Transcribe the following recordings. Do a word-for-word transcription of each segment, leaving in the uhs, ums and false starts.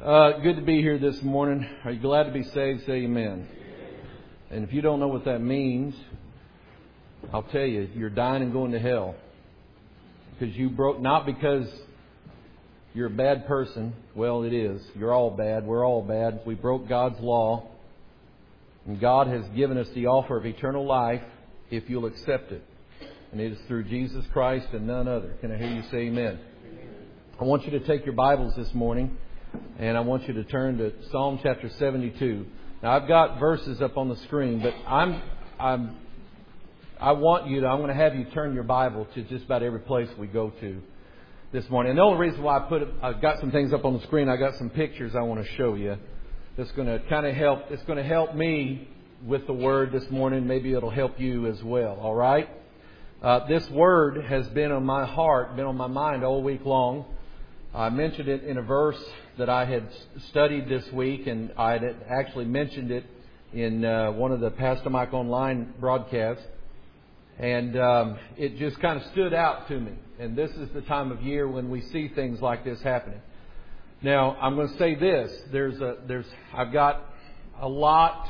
Uh, good to be here this morning. Are you glad to be saved? Say amen. And if you don't know what that means, I'll tell you, you're dying and going to hell. Because you broke, not because you're a bad person. Well, it is. You're all bad. We're all bad. We broke God's law. And God has given us the offer of eternal life if you'll accept it. And it is through Jesus Christ and none other. Can I hear you say amen? I want you to take your Bibles this morning. And I want you to turn to Psalm chapter seventy-two. Now, I've got verses up on the screen, but I'm, I'm, I want you to, I'm going to have you turn your Bible to just about every place we go to this morning. And the only reason why I put it, I've got some things up on the screen, I got some pictures I want to show you. That's going to kind of help, it's going to help me with the Word this morning. Maybe it'll help you as well. All right? Uh, this Word has been on my heart, been on my mind all week long. I mentioned it in a verse that I had studied this week, and I had actually mentioned it in uh, one of the Pastor Mike Online broadcasts. And um, it just kind of stood out to me. And this is the time of year when we see things like this happening. Now, I'm going to say this. There's a, there's, I've got a lot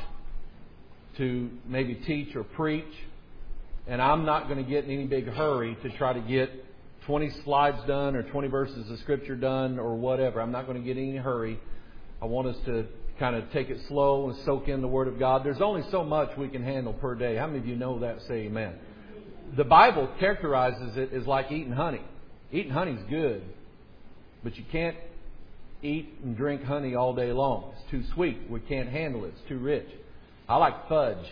to maybe teach or preach. And I'm not going to get in any big hurry to try to get twenty slides done or twenty verses of Scripture done or whatever. I'm not going to get in any hurry. I want us to kind of take it slow and soak in the Word of God. There's only so much we can handle per day. How many of you know that? Say amen. The Bible characterizes it as like eating honey. Eating honey is good, but you can't eat and drink honey all day long. It's too sweet. We can't handle it. It's too rich. I like fudge.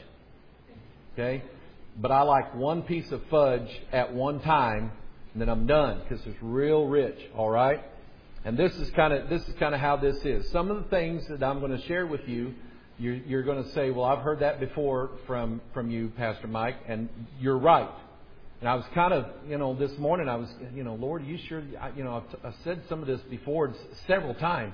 Okay? But I like one piece of fudge at one time, and then I'm done because it's real rich. All right? And this is kind of this is kind of how this is. Some of the things that I'm going to share with you, you're, you're going to say, well, I've heard that before from, from you, Pastor Mike, and you're right. And I was kind of, you know, this morning I was, you know, Lord, are you sure? I, you know, I've, I've said some of this before several times,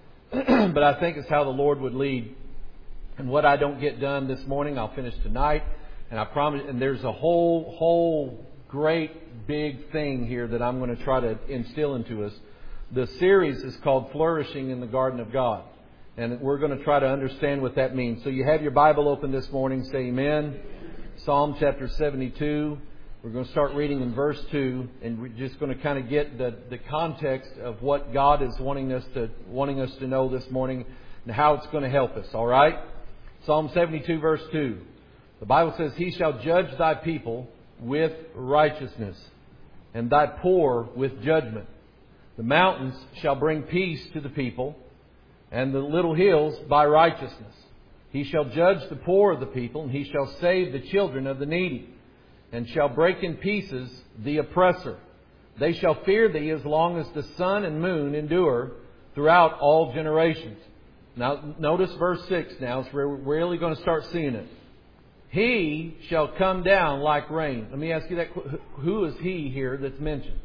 but I think it's how the Lord would lead. And what I don't get done this morning, I'll finish tonight. And I promise, and there's a whole, whole great big thing here that I'm going to try to instill into us. The series is called Flourishing in the Garden of God. And we're going to try to understand what that means. So you have your Bible open this morning. Say amen. Psalm chapter seventy-two. We're going to start reading in verse two. And we're just going to kind of get the, the context of what God is wanting us to wanting us to know this morning and how it's going to help us. All right? Psalm seventy-two verse two. The Bible says, He shall judge thy people with righteousness, and thy poor with judgment. The mountains shall bring peace to the people, and the little hills by righteousness. He shall judge the poor of the people, and he shall save the children of the needy, and shall break in pieces the oppressor. They shall fear thee as long as the sun and moon endure throughout all generations. Now, notice verse six now. So we're really going to start seeing it. He shall come down like rain. Let me ask you that. Who is he here that's mentioned?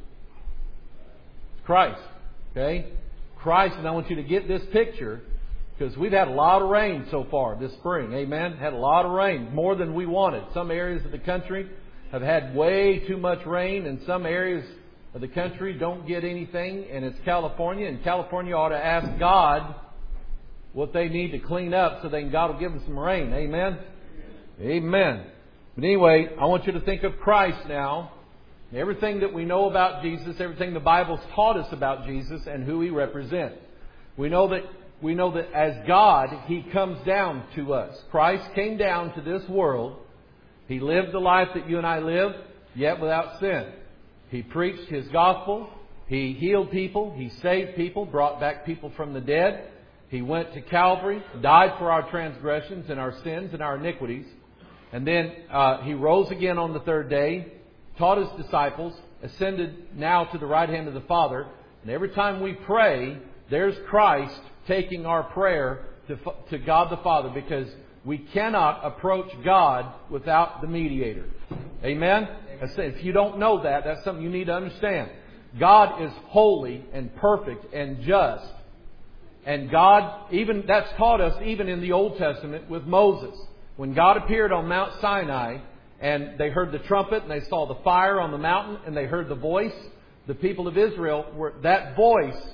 Christ. Okay? Christ, and I want you to get this picture because we've had a lot of rain so far this spring. Amen? Had a lot of rain. More than we wanted. Some areas of the country have had way too much rain, and some areas of the country don't get anything, and it's California, and California ought to ask God what they need to clean up so then God will give them some rain. Amen? Amen. But anyway, I want you to think of Christ now. Everything that we know about Jesus, everything the Bible's taught us about Jesus and who He represents. We know that we know that as God, He comes down to us. Christ came down to this world. He lived the life that you and I live, yet without sin. He preached His gospel. He healed people. He saved people, brought back people from the dead. He went to Calvary, died for our transgressions and our sins and our iniquities. And then uh, He rose again on the third day, taught His disciples, ascended now to the right hand of the Father. And every time we pray, there's Christ taking our prayer to, to God the Father, because we cannot approach God without the mediator. Amen? I say, if you don't know that, that's something you need to understand. God is holy and perfect and just. And God, even that's taught us even in the Old Testament with Moses. When God appeared on Mount Sinai and they heard the trumpet and they saw the fire on the mountain and they heard the voice, the people of Israel, were that voice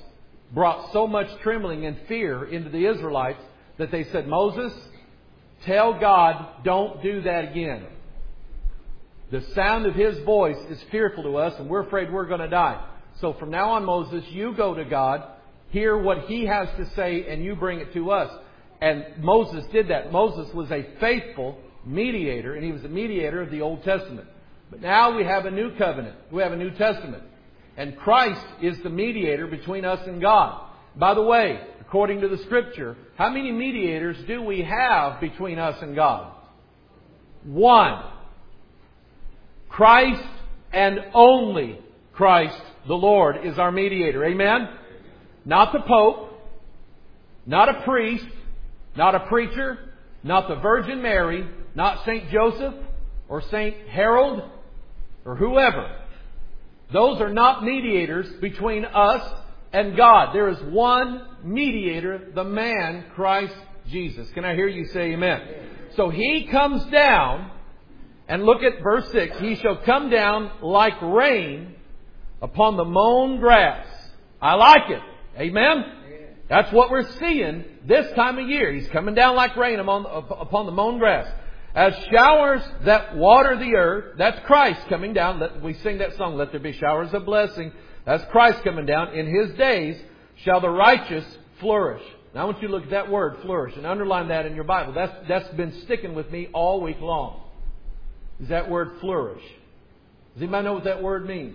brought so much trembling and fear into the Israelites that they said, Moses, tell God, don't do that again. The sound of His voice is fearful to us, and we're afraid we're going to die. So from now on, Moses, you go to God, hear what He has to say, and you bring it to us. And Moses did that. Moses was a faithful mediator, and he was a mediator of the Old Testament. But now we have a new covenant. We have a New Testament. And Christ is the mediator between us and God. By the way, according to the Scripture, how many mediators do we have between us and God? One. Christ and only Christ the Lord is our mediator. Amen? Not the Pope, not a priest, not a preacher, not the Virgin Mary, not Saint Joseph or Saint Harold or whoever. Those are not mediators between us and God. There is one mediator, the man, Christ Jesus. Can I hear you say amen? So He comes down, and look at verse six. He shall come down like rain upon the mown grass. I like it. Amen? That's what we're seeing this time of year. He's coming down like rain upon, upon the mown grass. As showers that water the earth, that's Christ coming down. Let, we sing that song, let there be showers of blessing. That's Christ coming down. In His days shall the righteous flourish. Now I want you to look at that word, flourish, and underline that in your Bible. That's, that's been sticking with me all week long. Is that word flourish. Does anybody know what that word means?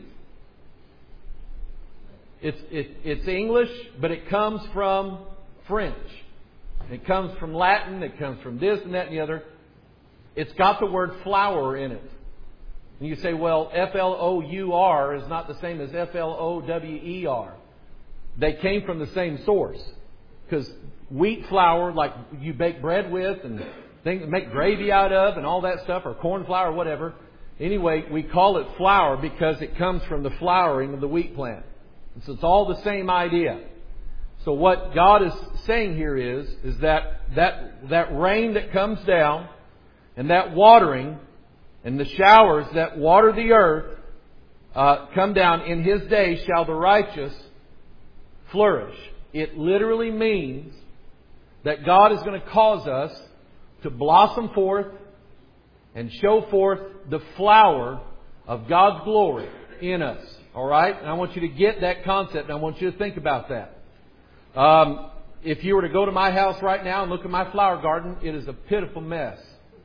It's, it, it's English, but it comes from French. It comes from Latin. It comes from this and that and the other. It's got the word flower in it. And you say, well, F L O U R is not the same as F L O W E R. They came from the same source. Because wheat flour, like you bake bread with and things make gravy out of and all that stuff, or corn flour or whatever. Anyway, we call it flour because it comes from the flowering of the wheat plant. And so it's all the same idea. So what God is saying here is, is that, that that rain that comes down and that watering and the showers that water the earth uh, come down, in His day shall the righteous flourish. It literally means that God is going to cause us to blossom forth and show forth the flower of God's glory in us. All right? And I want you to get that concept, and I want you to think about that. Um, if you were to go to my house right now and look at my flower garden, it is a pitiful mess.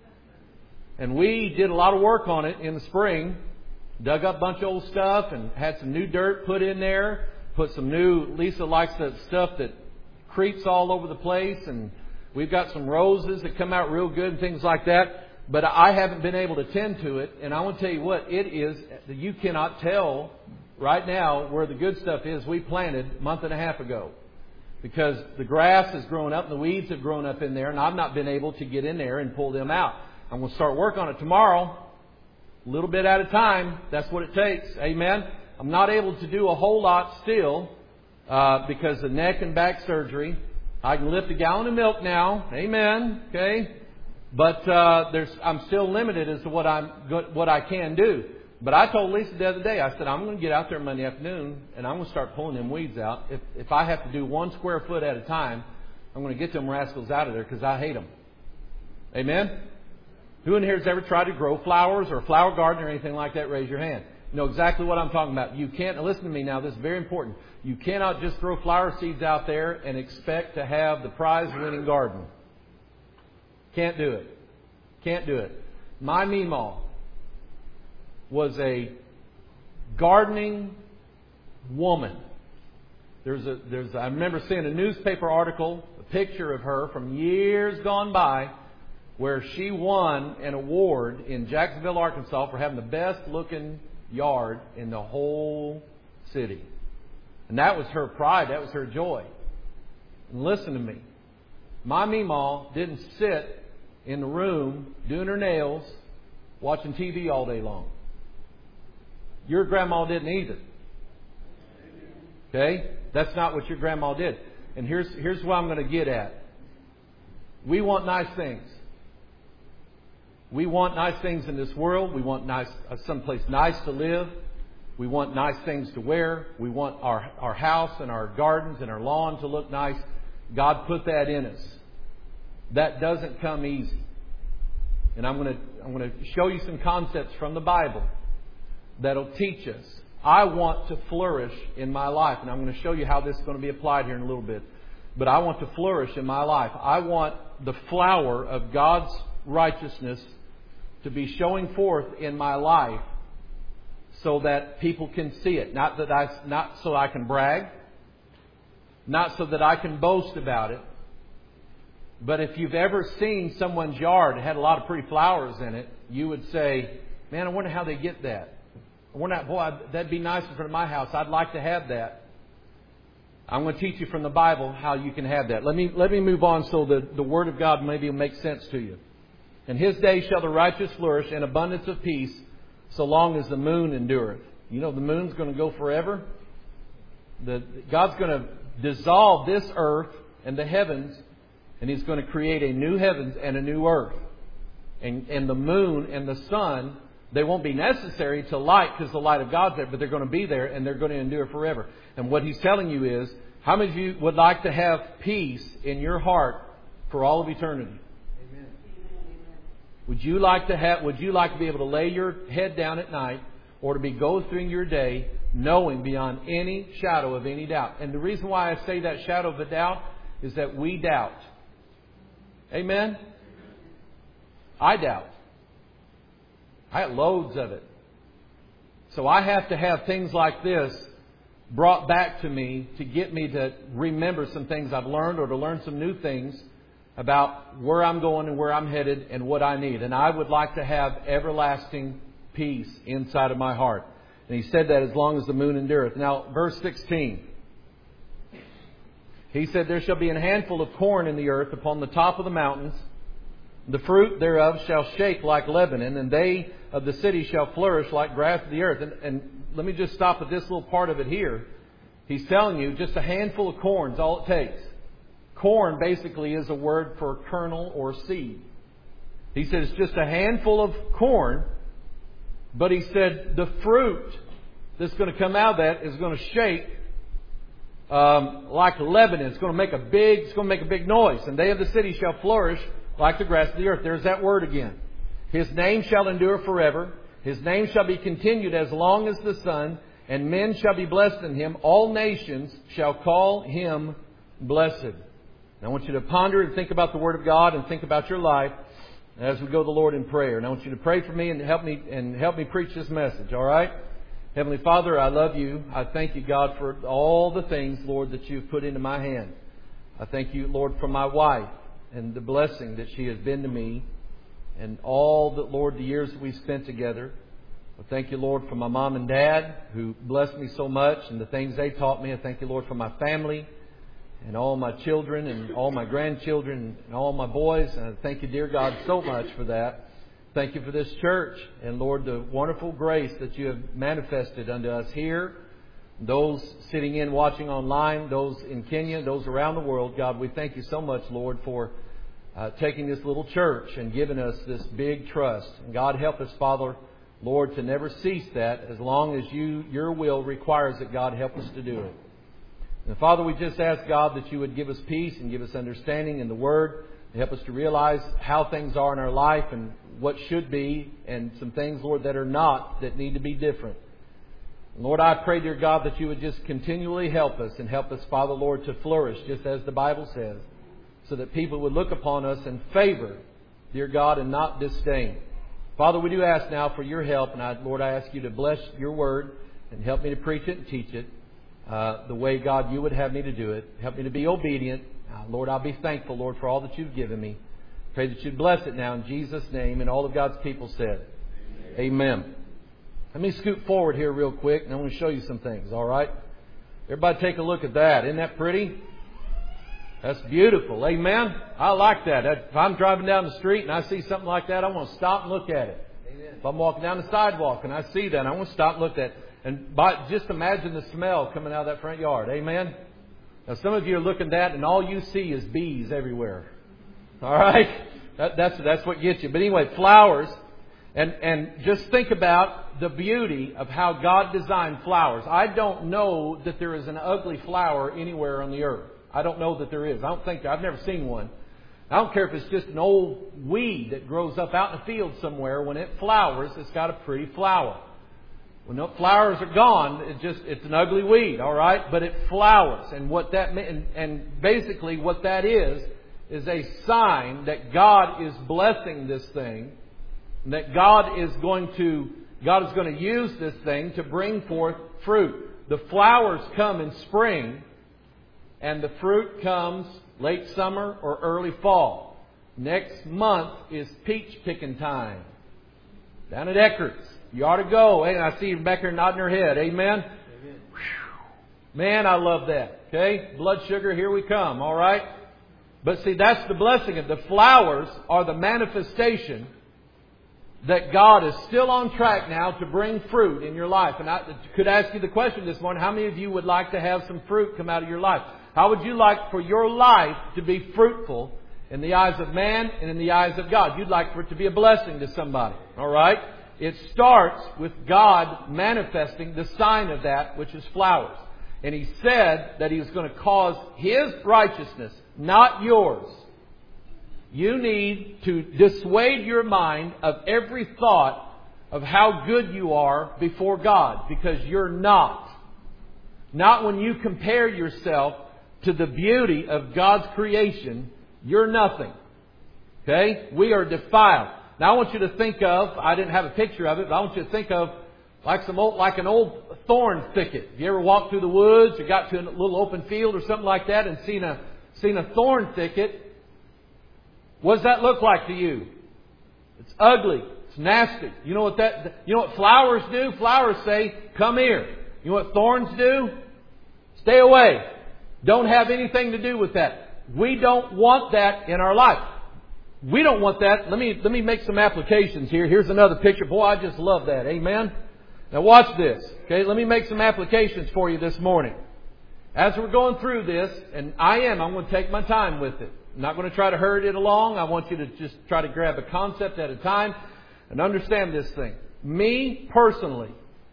And we did a lot of work on it in the spring. Dug up a bunch of old stuff and had some new dirt put in there. Put some new, Lisa likes that stuff that creeps all over the place. And we've got some roses that come out real good and things like that. But I haven't been able to tend to it. And I want to tell you what, it is, you cannot tell right now where the good stuff is. We planted a month and a half ago. Because the grass has grown up and the weeds have grown up in there. And I've not been able to get in there and pull them out. I'm going to start work on it tomorrow. A little bit at a time. That's what it takes. Amen. I'm not able to do a whole lot still uh, because of neck and back surgery. I can lift a gallon of milk now. Amen. Okay. But uh, there's, I'm still limited as to what I'm what I can do. But I told Lisa the other day, I said, I'm going to get out there Monday afternoon and I'm going to start pulling them weeds out. If, if I have to do one square foot at a time, I'm going to get them rascals out of there because I hate them. Amen. Who in here has ever tried to grow flowers or a flower garden or anything like that? Raise your hand. You know exactly what I'm talking about. You can't, listen to me now, this is very important. You cannot just throw flower seeds out there and expect to have the prize-winning garden. Can't do it. Can't do it. My Meemaw was a gardening woman. There's a, there's a, I remember seeing a newspaper article, a picture of her from years gone by, where she won an award in Jacksonville, Arkansas for having the best looking yard in the whole city. And that was her pride. That was her joy. And listen to me. My Meemaw didn't sit in the room doing her nails, watching T V all day long. Your grandma didn't either. Okay? That's not what your grandma did. And here's, here's what I'm going to get at. We want nice things. We want nice things in this world. We want nice, uh, someplace nice to live. We want nice things to wear. We want our, our house and our gardens and our lawn to look nice. God put that in us. That doesn't come easy. And I'm going to, I'm going to show you some concepts from the Bible that'll teach us. I want to flourish in my life. And I'm going to show you how this is going to be applied here in a little bit. But I want to flourish in my life. I want the flower of God's righteousness to be showing forth in my life so that people can see it. Not that I, not so I can brag. Not so that I can boast about it. But if you've ever seen someone's yard that had a lot of pretty flowers in it, you would say, man, I wonder how they get that. I wonder, boy, that'd be nice in front of my house. I'd like to have that. I'm going to teach you from the Bible how you can have that. Let me let me move on so the, the Word of God maybe will make sense to you. In His day shall the righteous flourish in abundance of peace, so long as the moon endureth. You know the moon's going to go forever. The, God's going to dissolve this earth and the heavens, and He's going to create a new heavens and a new earth. And, and the moon and the sun, they won't be necessary to light because the light of God's there, but they're going to be there and they're going to endure forever. And what He's telling you is, how many of you would like to have peace in your heart for all of eternity? Amen. Would you like to have? Would you like to be able to lay your head down at night, or to be go through your day knowing beyond any shadow of any doubt? And the reason why I say that shadow of a doubt is that we doubt. Amen? I doubt. I have loads of it. So I have to have things like this brought back to me to get me to remember some things I've learned, or to learn some new things about where I'm going and where I'm headed and what I need. And I would like to have everlasting peace inside of my heart. And He said that as long as the moon endureth. Now, verse sixteen. He said, there shall be an handful of corn in the earth upon the top of the mountains. The fruit thereof shall shake like Lebanon, and they of the city shall flourish like grass of the earth. And, and let me just stop at this little part of it here. He's telling you just a handful of corn is all it takes. Corn basically is a word for kernel or seed. He says just a handful of corn, but He said the fruit that's going to come out of that is going to shake um, like Lebanon. It's going to make a big, it's going to make a big noise. And they of the city shall flourish like the grass of the earth. There's that word again. His name shall endure forever. His name shall be continued as long as the sun, and men shall be blessed in Him. All nations shall call Him blessed. Now I want you to ponder and think about the Word of God and think about your life as we go to the Lord in prayer. And I want you to pray for me and help me and help me preach this message. All right? Heavenly Father, I love You. I thank You, God, for all the things, Lord, that You've put into my hand. I thank You, Lord, for my wife and the blessing that she has been to me, and all that, Lord, the years that we've spent together. I thank You, Lord, for my mom and dad who blessed me so much and the things they taught me. I thank You, Lord, for my family and all my children and all my grandchildren and all my boys. And I thank You, dear God, so much for that. Thank You for this church and, Lord, the wonderful grace that You have manifested unto us here. Those sitting in, watching online, those in Kenya, those around the world. God, we thank You so much, Lord, for uh, taking this little church and giving us this big trust. And God, help us, Father, Lord, to never cease that as long as You, Your will requires it. God, help us to do it. And Father, we just ask, God, that You would give us peace and give us understanding in the Word. Help us to realize how things are in our life and what should be, and some things, Lord, that are not, that need to be different. Lord, I pray, dear God, that You would just continually help us and help us, Father, Lord, to flourish, just as the Bible says, so that people would look upon us in favor, dear God, and not disdain. Father, we do ask now for Your help, and I, Lord, I ask You to bless Your Word and help me to preach it and teach it uh, the way, God, You would have me to do it. Help me to be obedient. Uh, Lord, I'll be thankful, Lord, for all that You've given me. Pray that You'd bless it now in Jesus' name, and all of God's people said, Amen. Amen. Let me scoot forward here real quick, and I want to show you some things, all right? Everybody take a look at that. Isn't that pretty? That's beautiful. Amen? I like that. If I'm driving down the street and I see something like that, I want to stop and look at it. Amen. If I'm walking down the sidewalk and I see that, I want to stop and look at it. And by, just imagine the smell coming out of that front yard. Amen? Now, some of you are looking at that, and all you see is bees everywhere. All right? That, that's, that's what gets you. But anyway, flowers. And, and just think about the beauty of how God designed flowers. I don't know that there is an ugly flower anywhere on the earth. I don't know that there is. I don't think, I've never seen one. I don't care if it's just an old weed that grows up out in the field somewhere. When it flowers, it's got a pretty flower. When the flowers are gone, it just, it's an ugly weed, all right? But it flowers. And what that, and, and basically what that is, is a sign that God is blessing this thing. That God is going to, God is going to use this thing to bring forth fruit. The flowers come in spring, and the fruit comes late summer or early fall. Next month is peach picking time. Down at Eckert's. You ought to go. Hey, I see Rebecca nodding her head. Amen? Amen. Man, I love that. Okay? Blood sugar, here we come. All right? But see, that's the blessing of the flowers are the manifestation that God is still on track now to bring fruit in your life. And I could ask you the question this morning, how many of you would like to have some fruit come out of your life? How would you like for your life to be fruitful in the eyes of man and in the eyes of God? You'd like for it to be a blessing to somebody. All right? It starts with God manifesting the sign of that, which is flowers. And He said that He was going to cause His righteousness, not yours. You need to dissuade your mind of every thought of how good you are before God, because you're not. Not when you compare yourself to the beauty of God's creation, you're nothing. Okay? We are defiled. Now I want you to think of, I didn't have a picture of it, but I want you to think of like some old, like an old thorn thicket. Have you ever walked through the woods or got to a little open field or something like that and seen a seen a thorn thicket? What does that look like to you? It's ugly. It's nasty. You know what that? You know what flowers do? Flowers say, "Come here." You know what thorns do? Stay away. Don't have anything to do with that. We don't want that in our life. We don't want that. Let me let me make some applications here. Here's another picture. Boy, I just love that. Amen. Now watch this. Okay, let me make some applications for you this morning. As we're going through this, and I am, I'm going to take my time with it. I'm not going to try to hurry it along. I want you to just try to grab a concept at a time and understand this thing. Me, personally,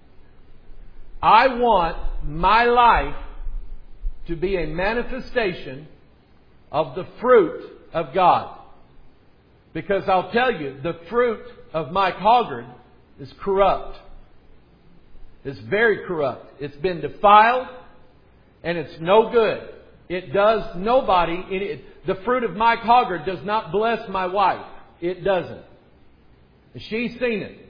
I want my life to be a manifestation of the fruit of God. Because I'll tell you, the fruit of Mike Hoggard is corrupt. It's very corrupt. It's been defiled, and it's no good. It does nobody. It, the fruit of Mike Hoggard does not bless my wife. It doesn't. She's seen it.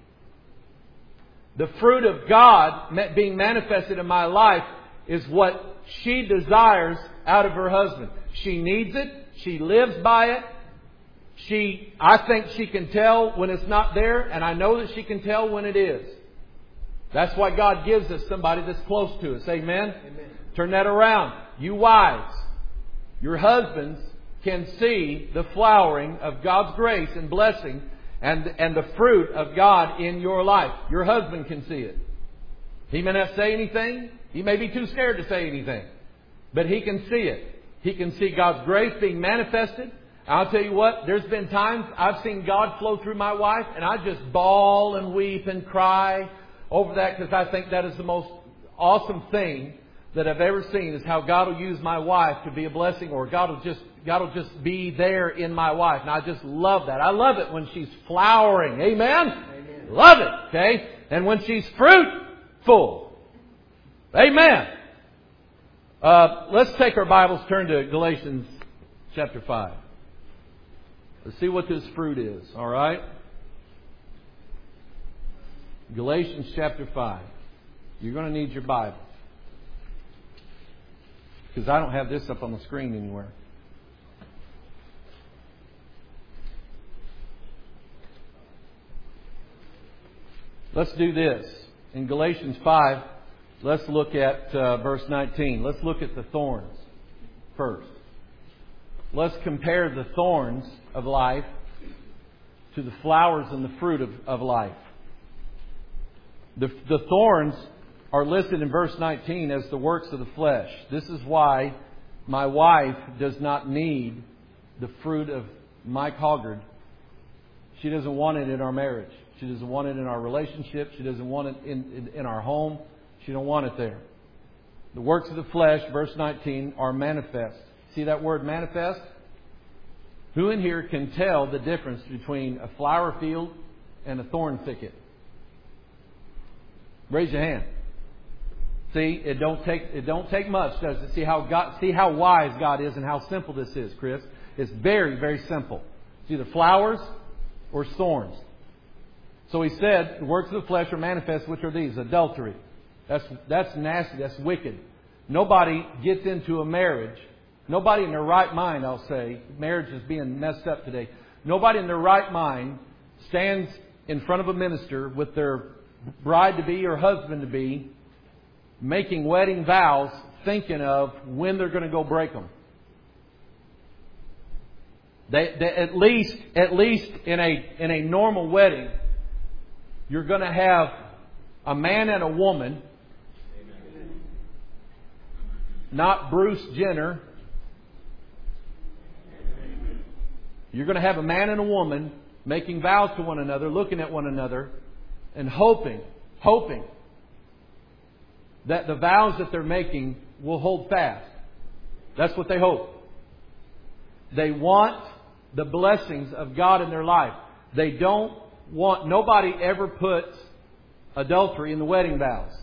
The fruit of God being manifested in my life is what she desires out of her husband. She needs it. She lives by it. She, I think she can tell when it's not there, and I know that she can tell when it is. That's why God gives us somebody that's close to us. Amen? Amen. Turn that around. You wives, your husbands can see the flowering of God's grace and blessing and, and the fruit of God in your life. Your husband can see it. He may not say anything. He may be too scared to say anything. But he can see it. He can see God's grace being manifested. I'll tell you what, there's been times I've seen God flow through my wife, and I just bawl and weep and cry over that, because I think that is the most awesome thing that I've ever seen, is how God will use my wife to be a blessing, or God will just God will just be there in my wife. And I just love that. I love it when she's flowering. Amen? Amen. Love it. Okay? And when she's fruitful. Amen. Uh, let's take our Bibles, turn to Galatians chapter five. Let's see what this fruit is. All right? Galatians chapter five. You're going to need your Bible, because I don't have this up on the screen anywhere. Let's do this. In Galatians five, let's look at uh, verse nineteen. Let's look at the thorns first. Let's compare the thorns of life to the flowers and the fruit of, of life. The, the thorns are listed in verse nineteen as the works of the flesh. This is why my wife does not need the fruit of Mike Hoggard. She doesn't want it in our marriage. She doesn't want it in our relationship. She doesn't want it in, in, in our home. She don't want it there. The works of the flesh, verse nineteen, are manifest. See that word manifest? Who in here can tell the difference between a flower field and a thorn thicket? Raise your hand. See, it don't take it don't take much, does it? See how God, see how wise God is and how simple this is, Chris. It's very, very simple. It's either flowers or thorns. So he said, the works of the flesh are manifest, which are these: adultery. That's that's nasty. That's wicked. Nobody gets into a marriage. Nobody in their right mind, I'll say, marriage is being messed up today. Nobody in their right mind stands in front of a minister with their bride-to-be or husband-to-be making wedding vows, thinking of when they're going to go break them. They, they, at least, at least in a in a normal wedding, you're going to have a man and a woman, not Bruce Jenner. You're going to have a man and a woman making vows to one another, looking at one another, and hoping, hoping that the vows that they're making will hold fast. That's what they hope. They want the blessings of God in their life. They don't want, nobody ever puts adultery in the wedding vows.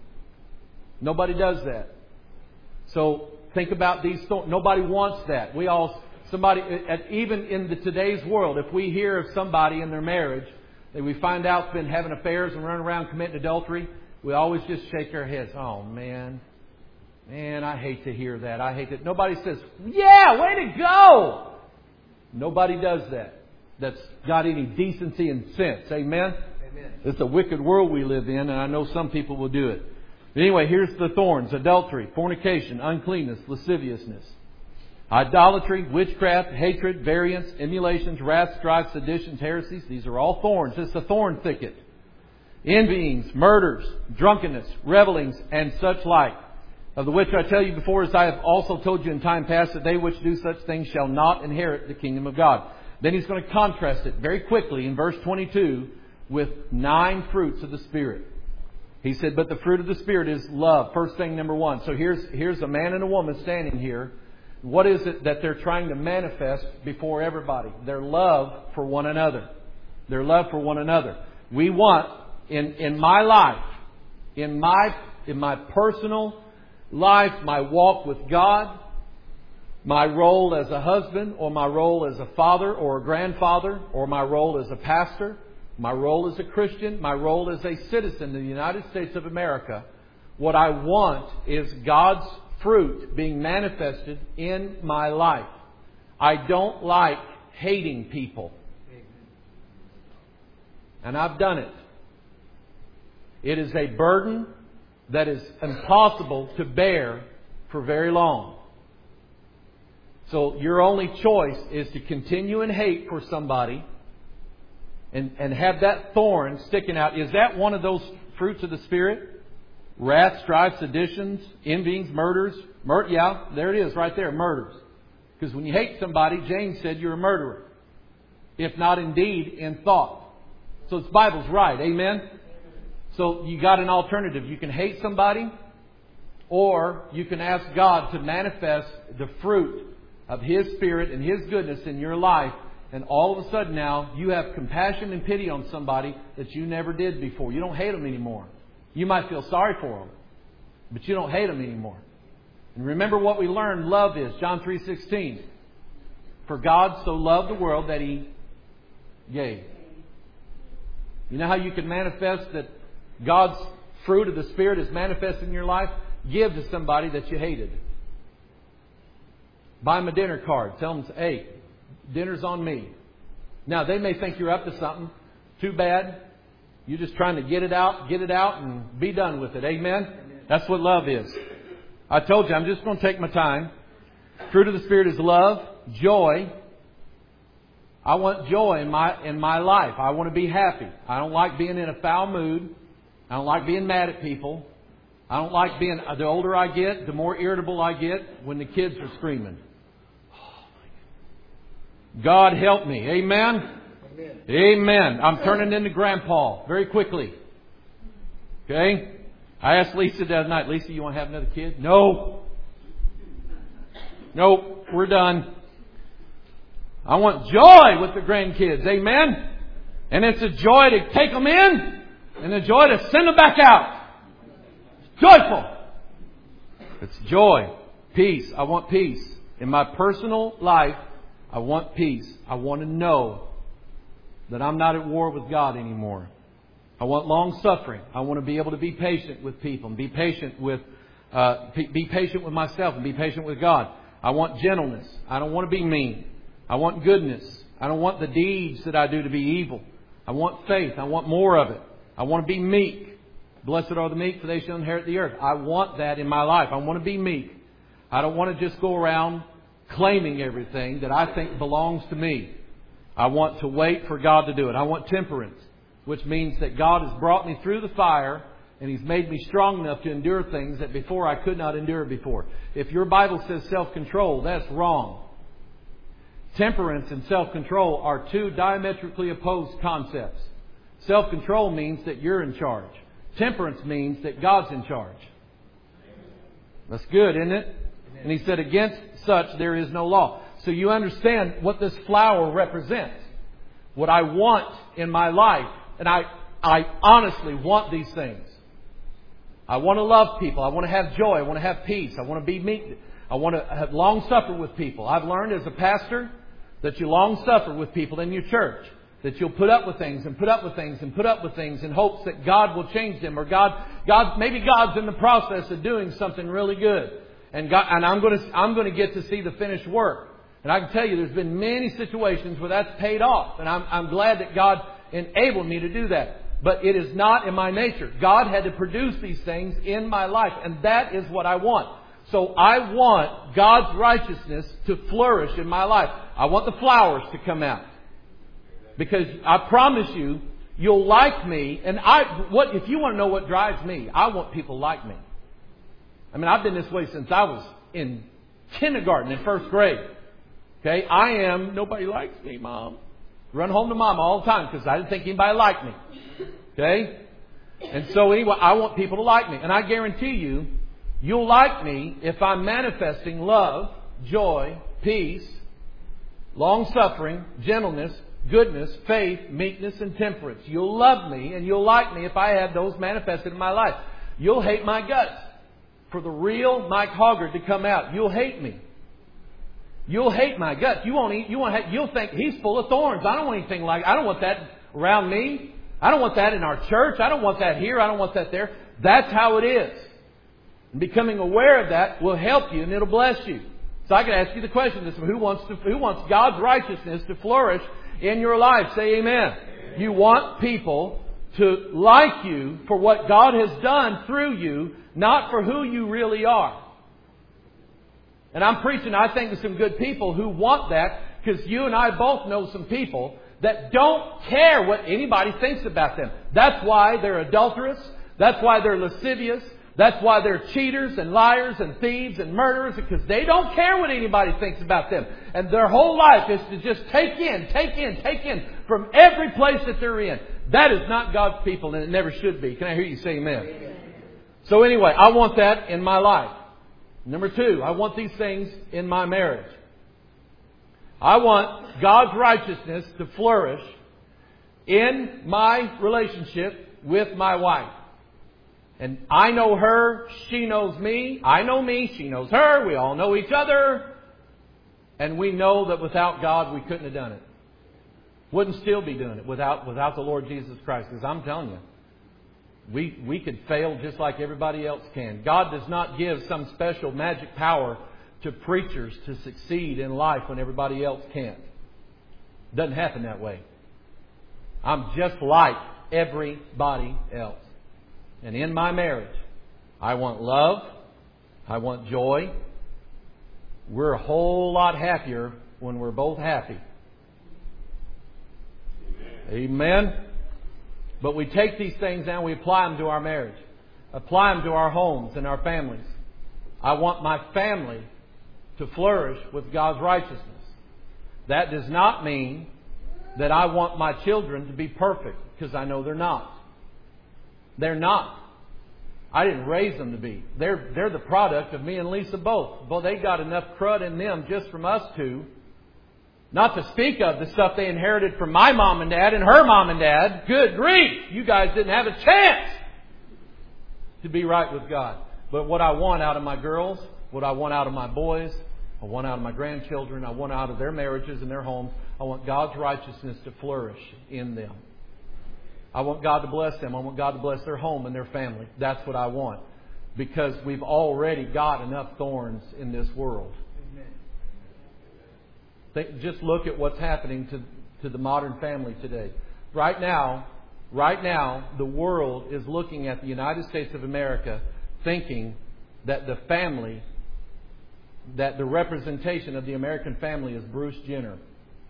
Nobody does that. So think about these thorns. Nobody wants that. We all, somebody, even in the today's world, if we hear of somebody in their marriage that we find out has been having affairs and running around committing adultery, we always just shake our heads. Oh, man. Man, I hate to hear that. I hate that. Nobody says, yeah, way to go. Nobody does that. That's got any decency and sense. Amen? Amen. It's a wicked world we live in, and I know some people will do it. But anyway, here's the thorns: adultery, fornication, uncleanness, lasciviousness, idolatry, witchcraft, hatred, variance, emulations, wrath, strife, seditions, heresies. These are all thorns. It's a thorn thicket. Envyings, murders, drunkenness, revelings, and such like. Of the which I tell you before, as I have also told you in time past, that they which do such things shall not inherit the kingdom of God. Then he's going to contrast it very quickly in verse twenty-two with nine fruits of the Spirit. He said, but the fruit of the Spirit is love. First thing, number one. So here's, here's a man and a woman standing here. What is it that they're trying to manifest before everybody? Their love for one another. Their love for one another. We want, in, in my life, in my, in my personal life, my walk with God, my role as a husband, or my role as a father or a grandfather, or my role as a pastor, my role as a Christian, my role as a citizen of the United States of America, what I want is God's fruit being manifested in my life. I don't like hating people. And I've done it. It is a burden that is impossible to bear for very long. So your only choice is to continue in hate for somebody and, and have that thorn sticking out. Is that one of those fruits of the Spirit? Wrath, strife, seditions, envyings, murders. Mur- yeah, there it is right there, murders. Because when you hate somebody, James said you're a murderer. If not in deed, in thought. So the Bible's right. Amen? So you got an alternative. You can hate somebody, or you can ask God to manifest the fruit of His Spirit and His goodness in your life. And all of a sudden now, you have compassion and pity on somebody that you never did before. You don't hate them anymore. You might feel sorry for them, but you don't hate them anymore. And remember what we learned love is. John three sixteen. For God so loved the world that He gave. You know how you can manifest that God's fruit of the Spirit is manifest in your life? Give to somebody that you hated. Buy them a dinner card. Tell them, hey, dinner's on me. Now, they may think you're up to something. Too bad. You're just trying to get it out, get it out, and be done with it. Amen? Amen. That's what love is. I told you, I'm just going to take my time. Fruit of the Spirit is love, joy. I want joy in my in my life. I want to be happy. I don't like being in a foul mood. I don't like being mad at people. I don't like being... The older I get, the more irritable I get when the kids are screaming. God help me. Amen? Amen. I'm turning into Grandpa very quickly. Okay? I asked Lisa the other night, Lisa, you want to have another kid? No. Nope. We're done. I want joy with the grandkids. Amen? And it's a joy to take them in and a joy to send them back out. It's joyful. It's joy. Peace. I want peace. In my personal life, I want peace. I want to know that I'm not at war with God anymore. I want long suffering. I want to be able to be patient with people and be patient with, uh, be patient with myself and be patient with God. I want gentleness. I don't want to be mean. I want goodness. I don't want the deeds that I do to be evil. I want faith. I want more of it. I want to be meek. Blessed are the meek, for they shall inherit the earth. I want that in my life. I want to be meek. I don't want to just go around claiming everything that I think belongs to me. I want to wait for God to do it. I want temperance, which means that God has brought me through the fire and He's made me strong enough to endure things that before I could not endure before. If your Bible says self-control, that's wrong. Temperance and self-control are two diametrically opposed concepts. Self-control means that you're in charge. Temperance means that God's in charge. That's good, isn't it? And He said, against such there is no law. So you understand what this flower represents. What I want in my life. And I, I honestly want these things. I want to love people. I want to have joy. I want to have peace. I want to be meek. I want to have long suffer with people. I've learned as a pastor that you long suffer with people in your church. That you'll put up with things and put up with things and put up with things in hopes that God will change them. Or God, God, maybe God's in the process of doing something really good. And God, and I'm going to, I'm going to get to see the finished work. And I can tell you there's been many situations where that's paid off. And I'm, I'm glad that God enabled me to do that. But it is not in my nature. God had to produce these things in my life. And that is what I want. So I want God's righteousness to flourish in my life. I want the flowers to come out. Because I promise you, you'll like me. And I, what, if you want to know what drives me, I want people like me. I mean, I've been this way since I was in kindergarten, in first grade. Okay, I am, nobody likes me, Mom. Run home to Mom all the time because I didn't think anybody liked me. Okay? And so anyway, I want people to like me. And I guarantee you, you'll like me if I'm manifesting love, joy, peace, long-suffering, gentleness, goodness, faith, meekness, and temperance. You'll love me and you'll like me if I have those manifested in my life. You'll hate my guts. For the real Mike Hoggard to come out, you'll hate me. You'll hate my guts. You won't eat. You won't. Have, you'll think he's full of thorns. I don't want anything like. I don't want that around me. I don't want that in our church. I don't want that here. I don't want that there. That's how it is. And becoming aware of that will help you and it'll bless you. So I can ask you the question: this, who wants to? Who wants God's righteousness to flourish in your life? Say amen. Amen. You want people to like you for what God has done through you, not for who you really are. And I'm preaching, I think, to some good people who want that, because you and I both know some people that don't care what anybody thinks about them. That's why they're adulterous. That's why they're lascivious. That's why they're cheaters and liars and thieves and murderers, because they don't care what anybody thinks about them. And their whole life is to just take in, take in, take in from every place that they're in. That is not God's people, and it never should be. Can I hear you say amen? Amen. So anyway, I want that in my life. Number two, I want these things in my marriage. I want God's righteousness to flourish in my relationship with my wife. And I know her, she knows me, I know me, she knows her, we all know each other. And we know that without God we couldn't have done it. Wouldn't still be doing it without without the Lord Jesus Christ. Because I'm telling you, we, we could fail just like everybody else can. God does not give some special magic power to preachers to succeed in life when everybody else can't. Doesn't happen that way. I'm just like everybody else. And in my marriage, I want love. I want joy. We're a whole lot happier when we're both happy. Amen. Amen. But we take these things and we apply them to our marriage. Apply them to our homes and our families. I want my family to flourish with God's righteousness. That does not mean that I want my children to be perfect, because I know they're not. They're not. I didn't raise them to be. They're, they're the product of me and Lisa both. Well, they got enough crud in them just from us two. Not to speak of the stuff they inherited from my mom and dad and her mom and dad. Good grief! You guys didn't have a chance to be right with God. But what I want out of my girls, what I want out of my boys, I want out of my grandchildren, I want out of their marriages and their homes, I want God's righteousness to flourish in them. I want God to bless them. I want God to bless their home and their family. That's what I want. Because we've already got enough thorns in this world. Think, just look at what's happening to, to the modern family today. Right now, right now, the world is looking at the United States of America thinking that the family, that the representation of the American family is Bruce Jenner.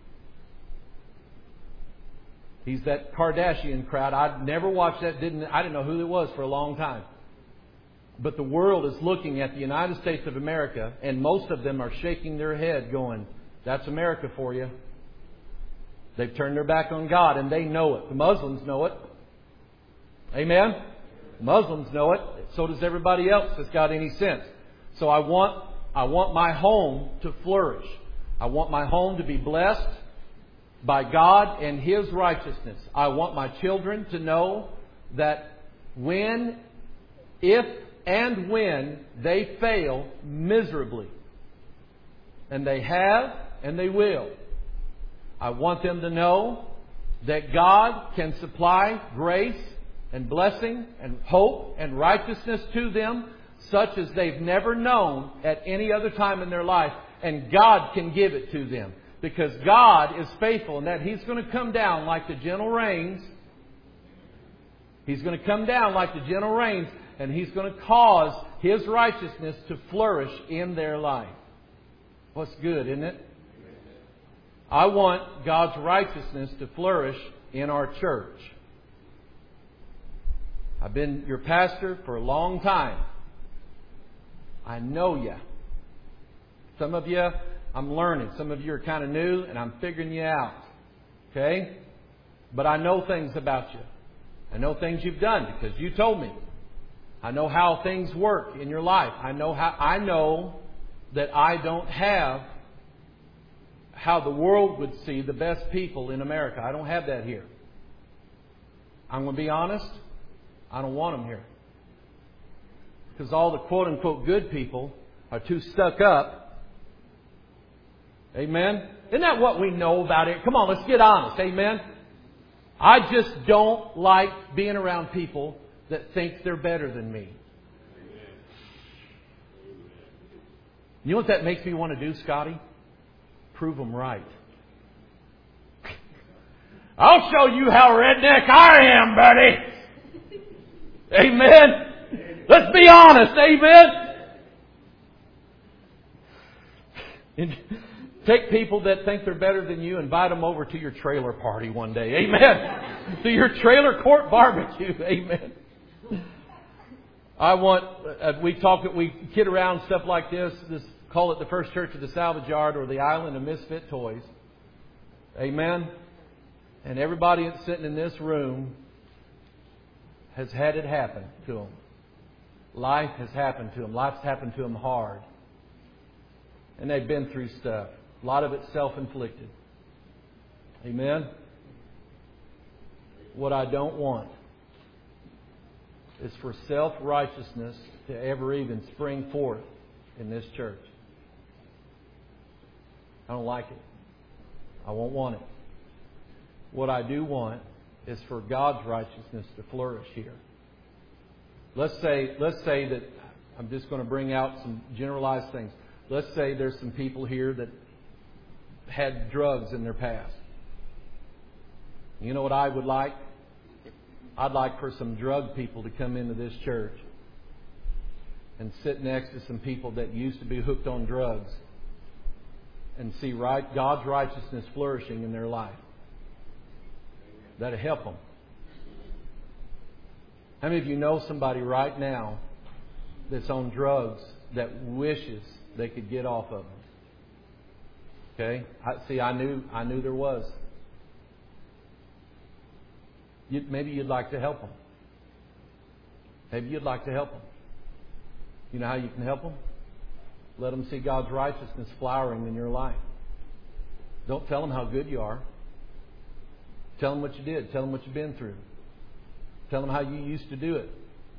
He's that Kardashian crowd. I'd never watched that. Didn't I didn't know who it was for a long time. But the world is looking at the United States of America, and most of them are shaking their head going, that's America for you. They've turned their back on God, and they know it. The Muslims know it. Amen? Muslims know it. So does everybody else that's got any sense. So I want, I want my home to flourish. I want my home to be blessed by God and His righteousness. I want my children to know that when, if and when they fail miserably, and they have and they will, I want them to know that God can supply grace and blessing and hope and righteousness to them such as they've never known at any other time in their life. And God can give it to them. Because God is faithful and that He's going to come down like the gentle rains. He's going to come down like the gentle rains, and He's going to cause His righteousness to flourish in their life. What's good, isn't it? I want God's righteousness to flourish in our church. I've been your pastor for a long time. I know you. Some of you, I'm learning. Some of you are kind of new, and I'm figuring you out. Okay? But I know things about you. I know things you've done because you told me. I know how things work in your life. I know how. I know that I don't have how the world would see the best people in America. I don't have that here. I'm going to be honest. I don't want them here. Because all the quote-unquote good people are too stuck up. Amen? Isn't that what we know about it? Come on, let's get honest. Amen? I just don't like being around people that think they're better than me. You know what that makes me want to do, Scotty? Prove them right. I'll show you how redneck I am, buddy. Amen. Let's be honest. Amen. And take people that think they're better than you, invite them over to your trailer party one day. Amen. To your trailer court barbecue. Amen. I want, uh, we talk, we kid around stuff like this, this, call it the First Church of the Salvage Yard or the Island of Misfit Toys. Amen. And everybody that's sitting in this room has had it happen to them. Life has happened to them. Life's happened to them hard. And they've been through stuff. A lot of it self-inflicted. Amen. What I don't want is for self-righteousness to ever even spring forth in this church. I don't like it. I won't want it. What I do want is for God's righteousness to flourish here. Let's say, let's say that, I'm just going to bring out some generalized things. Let's say there's some people here that had drugs in their past. You know what I would like? I'd like for some drug people to come into this church and sit next to some people that used to be hooked on drugs and see right, God's righteousness flourishing in their life. That'll help them. How many of you know somebody right now that's on drugs that wishes they could get off of them? Okay? I, see, I knew, I knew there was. You, maybe you'd like to help them. Maybe you'd like to help them. You know how you can help them? Let them see God's righteousness flowering in your life. Don't tell them how good you are. Tell them what you did. Tell them what you've been through. Tell them how you used to do it.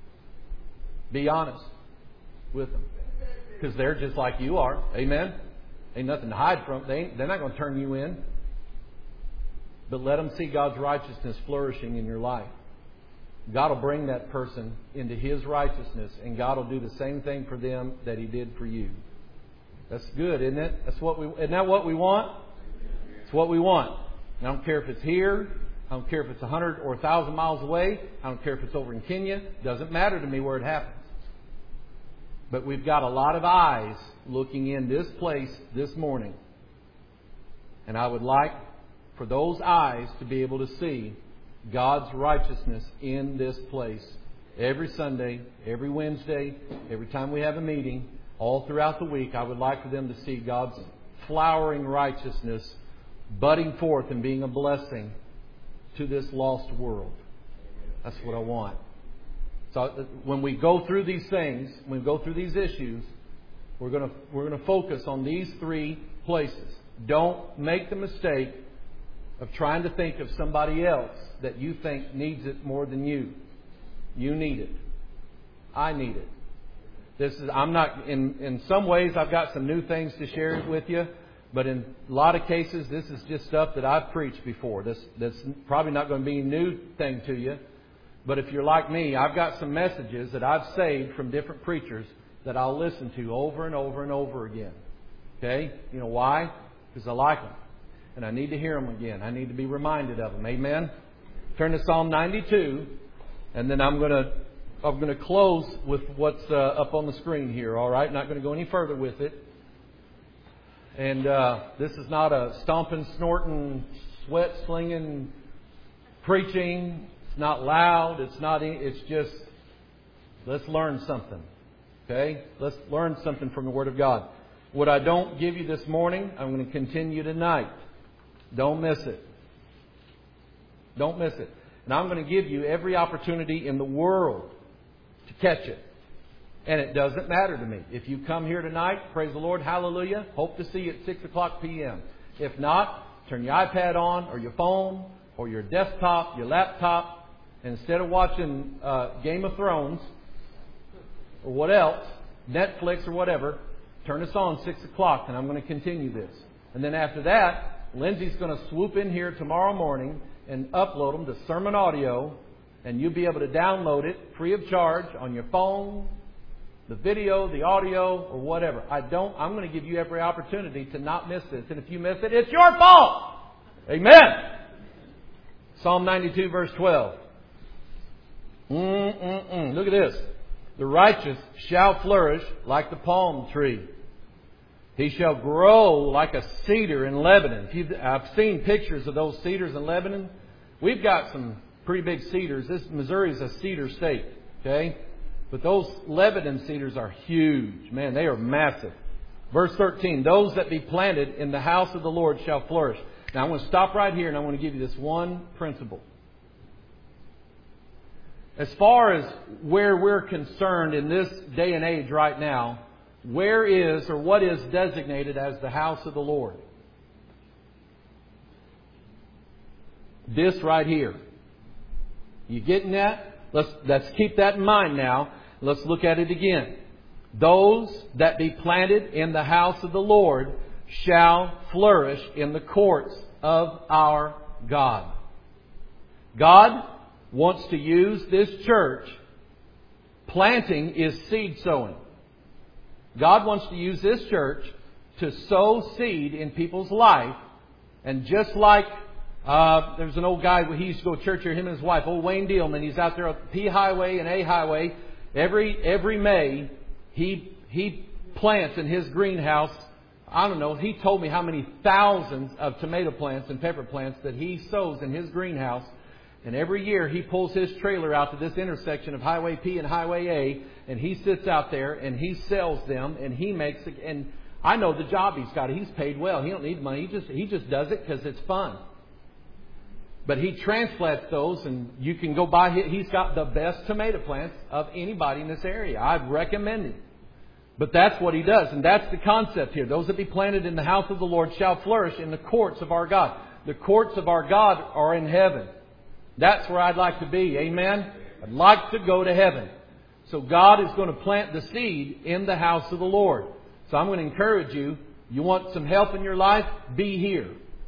Be honest with them. Because they're just like you are. Amen? Ain't nothing to hide from. They ain't, they're not going to turn you in. But let them see God's righteousness flourishing in your life. God will bring that person into His righteousness, and God will do the same thing for them that He did for you. That's good, isn't it? That's what we. Isn't that what we want? It's what we want. I don't care if it's here. I don't care if it's a hundred or a thousand miles away. I don't care if it's over in Kenya. It doesn't matter to me where it happens. But we've got a lot of eyes looking in this place this morning, and I would like for those eyes to be able to see God's righteousness in this place every Sunday, every Wednesday, every time we have a meeting, all throughout the week. I would like for them to see God's flowering righteousness budding forth and being a blessing to this lost world. That's what I want. So when we go through these things, when we go through these issues, we're going to we're going to focus on these three places. Don't make the mistake of trying to think of somebody else that you think needs it more than you. You need it. I need it. This is I'm not in in some ways I've got some new things to share with you, but in a lot of cases this is just stuff that I've preached before. This that's probably not going to be a new thing to you. But if you're like me, I've got some messages that I've saved from different preachers that I'll listen to over and over and over again. Okay? You know why? Because I like them. And I need to hear them again. I need to be reminded of them. Amen? Turn to Psalm ninety-two. And then I'm going to I'm going to close with what's uh, up on the screen here. All right? Not going to go any further with it. And uh, this is not a stomping, snorting, sweat slinging preaching. It's not loud. It's not. It's just let's learn something. Okay? Let's learn something from the Word of God. What I don't give you this morning, I'm going to continue tonight. Don't miss it. Don't miss it. And I'm going to give you every opportunity in the world to catch it. And it doesn't matter to me. If you come here tonight, praise the Lord, hallelujah. Hope to see you at six o'clock p.m. If not, turn your iPad on or your phone or your desktop, your laptop. And instead of watching uh, Game of Thrones or what else, Netflix or whatever, turn us on six o'clock and I'm going to continue this. And then after that, Lindsay's going to swoop in here tomorrow morning and upload them to Sermon Audio, and you'll be able to download it free of charge on your phone, the video, the audio, or whatever. I don't. I'm going to give you every opportunity to not miss this. And if you miss it, it's your fault. Amen. Psalm ninety-two, verse twelve. Mm-mm-mm. Look at this. The righteous shall flourish like the palm tree. He shall grow like a cedar in Lebanon. If you've, I've seen pictures of those cedars in Lebanon. We've got some pretty big cedars. This Missouri is a cedar state. Okay? But those Lebanon cedars are huge. Man, they are massive. Verse thirteen. Those that be planted in the house of the Lord shall flourish. Now I want to stop right here and I want to give you this one principle. As far as where we're concerned in this day and age right now, where is or what is designated as the house of the Lord? This right here. You getting that? Let's, let's keep that in mind now. Let's look at it again. Those that be planted in the house of the Lord shall flourish in the courts of our God. God wants to use this church. Planting is seed sowing. God wants to use this church to sow seed in people's life. And just like uh, there's an old guy, he used to go to church here, him and his wife, old Wayne Dealman. He's out there on P Highway and A Highway. Every every May, he he plants in his greenhouse. I don't know. He told me how many thousands of tomato plants and pepper plants that he sows in his greenhouse. And every year he pulls his trailer out to this intersection of Highway P and Highway A, and he sits out there and he sells them, and he makes it. And I know the job he's got. He's paid well. He don't need money. He just he just does it because it's fun. But he transplants those, and you can go buy. He's got the best tomato plants of anybody in this area. I'd recommend him. But that's what he does, and that's the concept here. Those that be planted in the house of the Lord shall flourish in the courts of our God. The courts of our God are in heaven. That's where I'd like to be. Amen? I'd like to go to heaven. So God is going to plant the seed in the house of the Lord. So I'm going to encourage you. You want some help in your life? Be here.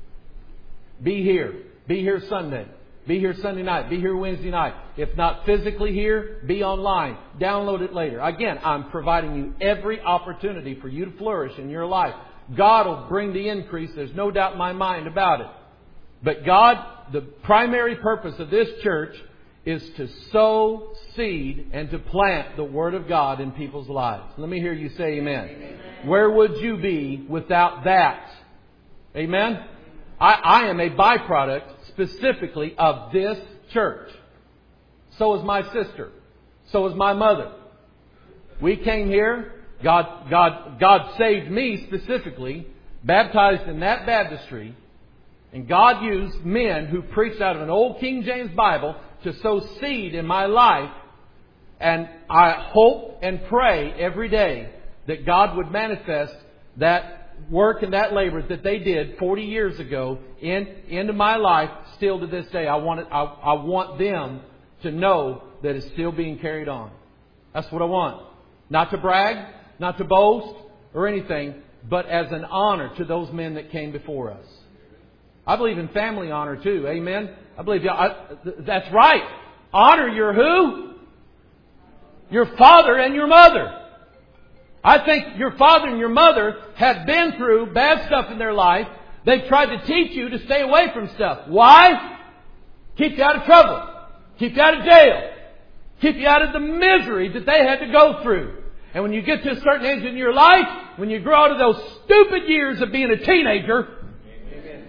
Be here. Be here Sunday. Be here Sunday night. Be here Wednesday night. If not physically here, be online. Download it later. Again, I'm providing you every opportunity for you to flourish in your life. God will bring the increase. There's no doubt in my mind about it. But God, the primary purpose of this church is to sow seed and to plant the Word of God in people's lives. Let me hear you say amen. Amen. Where would you be without that? Amen? I, I am a byproduct specifically of this church. So is my sister. So is my mother. We came here. God, God, God saved me specifically, baptized in that baptistry. And God used men who preached out of an old King James Bible to sow seed in my life. And I hope and pray every day that God would manifest that work and that labor that they did forty years ago in, into my life still to this day. I want it, I, I want them to know that it's still being carried on. That's what I want. Not to brag, not to boast or anything, but as an honor to those men that came before us. I believe in family honor too. Amen. I believe I, that's right. Honor your who? Your father and your mother. I think your father and your mother have been through bad stuff in their life. They've tried to teach you to stay away from stuff. Why? Keep you out of trouble. Keep you out of jail. Keep you out of the misery that they had to go through. And when you get to a certain age in your life, when you grow out of those stupid years of being a teenager, amen,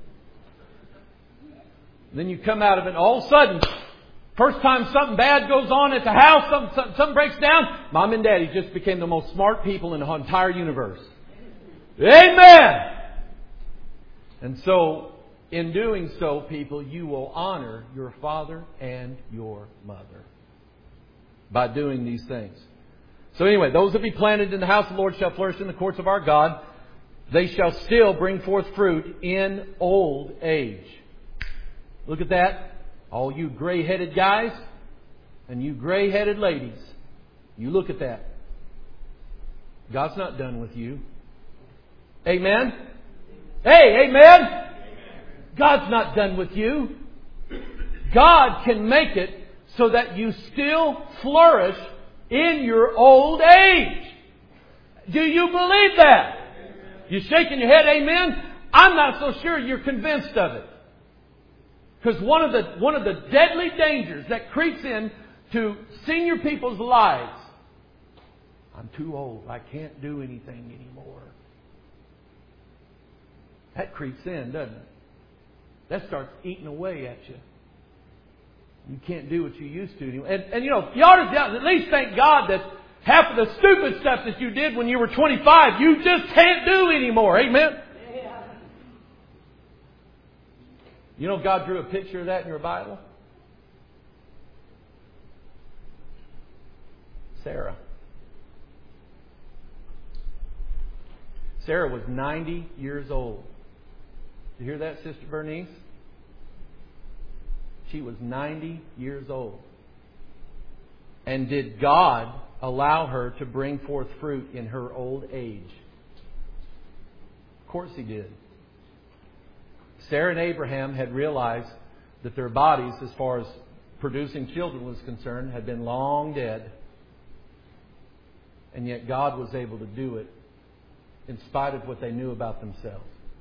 then you come out of it and all of a sudden, first time something bad goes on at the house, something, something, something breaks down, Mom and Daddy just became the most smart people in the entire universe. Amen! And so, in doing so, people, you will honor your father and your mother by doing these things. So anyway, those that be planted in the house of the Lord shall flourish in the courts of our God. They shall still bring forth fruit in old age. Look at that. All you gray-headed guys and you gray-headed ladies, you look at that. God's not done with you. Amen? Hey, amen? God's not done with you. God can make it so that you still flourish in your old age. Do you believe that? You shaking your head, amen? I'm not so sure you're convinced of it. Because one of the one of the deadly dangers that creeps in to senior people's lives, I'm too old. I can't do anything anymore. That creeps in, doesn't it? That starts eating away at you. You can't do what you used to anymore. And, and you know, you ought to at least thank God that half of the stupid stuff that you did when you were twenty-five, you just can't do anymore. Amen? Yeah. You know God drew a picture of that in your Bible? Sarah. Sarah was ninety years old. Did you hear that, Sister Bernice? She was ninety years old. And did God allow her to bring forth fruit in her old age? Of course He did. Sarah and Abraham had realized that their bodies, as far as producing children was concerned, had been long dead. And yet God was able to do it in spite of what they knew about themselves.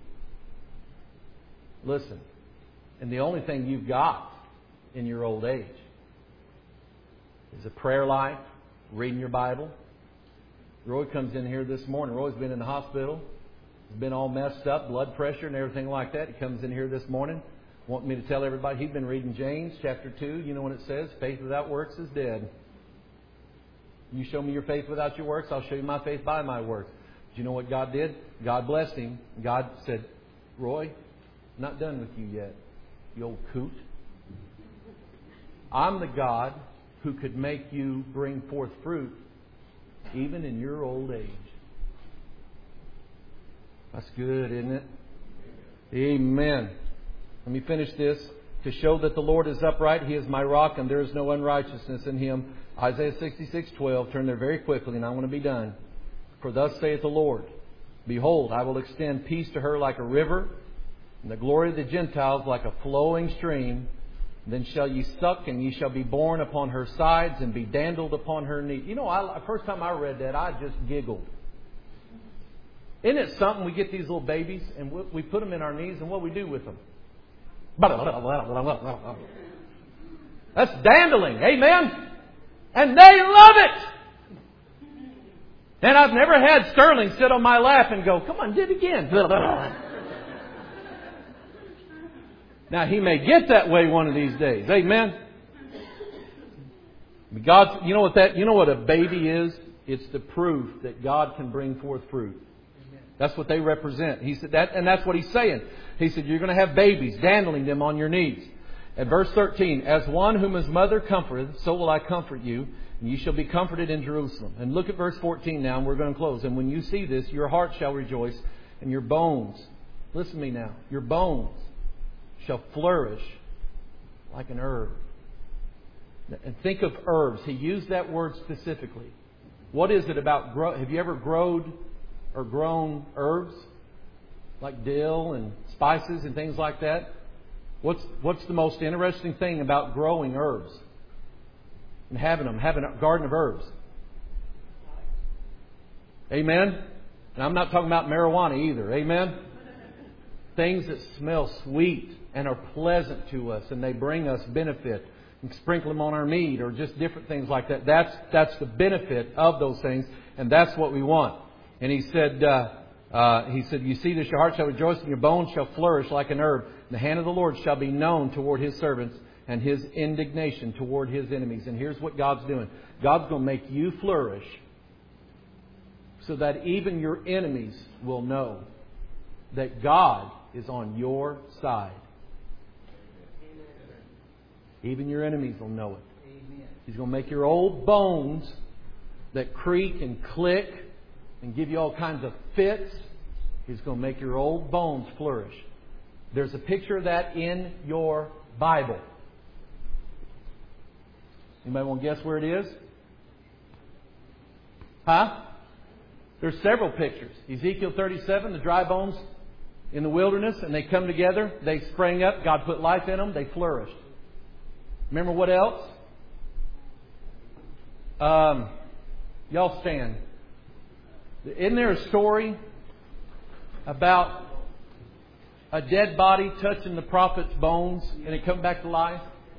Listen, and the only thing you've got in your old age is a prayer life, reading your Bible. Roy comes in here this morning. Roy's been in the hospital. He's been all messed up, blood pressure and everything like that. He comes in here this morning, wanting me to tell everybody he's been reading James chapter two. You know what it says? Faith without works is dead. You show me your faith without your works, I'll show you my faith by my works. Do you know what God did? God blessed him. God said, Roy, I'm not done with you yet. you old coot. I'm the God who could make you bring forth fruit even in your old age. That's good, isn't it? Amen. Let me finish this. To show that the Lord is upright, He is my rock, and there is no unrighteousness in Him. Isaiah sixty-six twelve. Turn there very quickly, and I want to be done. For thus saith the Lord, Behold, I will extend peace to her like a river, and the glory of the Gentiles like a flowing stream. Then shall ye suck, and ye shall be borne upon her sides, and be dandled upon her knees. You know, I, the first time I read that, I just giggled. Isn't it something? We get these little babies, and we, we put them in our knees, and what we do with them? That's dandling. Amen? And they love it. And I've never had Sterling sit on my lap and go, come on, do it again. Now, he may get that way one of these days. Amen? God, you know what that, you know what a baby is? It's the proof that God can bring forth fruit. That's what they represent. He said that, and that's what He's saying. He said, you're going to have babies, dandling them on your knees. At verse thirteen, as one whom his mother comforteth, so will I comfort you, and ye shall be comforted in Jerusalem. And look at verse fourteen now, and we're going to close. And when you see this, your heart shall rejoice, and your bones, listen to me now, your bones shall flourish like an herb. And think of herbs. He used that word specifically. What is it about grow? Have you ever growed or grown herbs like dill and spices and things like that? What's what's the most interesting thing about growing herbs and having them, having a garden of herbs? Amen? And I'm not talking about marijuana either. Amen? Things that smell sweet and are pleasant to us, and they bring us benefit. And sprinkle them on our meat or just different things like that. That's that's the benefit of those things, and that's what we want. And he said, uh, uh, he said, you see this, your heart shall rejoice, and your bones shall flourish like an herb. And the hand of the Lord shall be known toward His servants, and His indignation toward His enemies. And here's what God's doing. God's going to make you flourish so that even your enemies will know that God is on your side. Even your enemies will know it. Amen. He's going to make your old bones that creak and click and give you all kinds of fits. He's going to make your old bones flourish. There's a picture of that in your Bible. Anybody want to guess where it is? Huh? There's several pictures. Ezekiel thirty-seven, the dry bones in the wilderness, and they come together. They sprang up. God put life in them. They flourished. Remember what else? Um, y'all stand. Isn't there a story about a dead body touching the prophet's bones and it come back to life?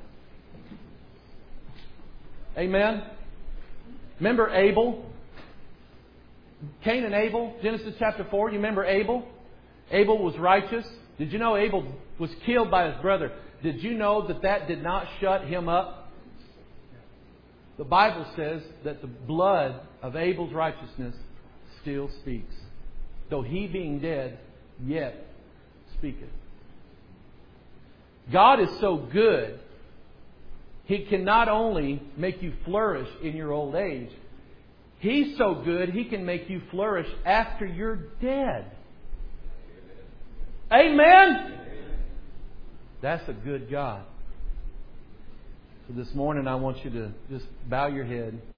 Amen? Remember Abel? Cain and Abel, Genesis chapter four. You remember Abel? Abel was righteous. Did you know Abel was killed by his brother? Did you know that that did not shut him up? The Bible says that the blood of Abel's righteousness still speaks. Though he being dead, yet speaketh. God is so good, He can not only make you flourish in your old age, He's so good, He can make you flourish after you're dead. Amen? That's a good God. So this morning I want you to just bow your head.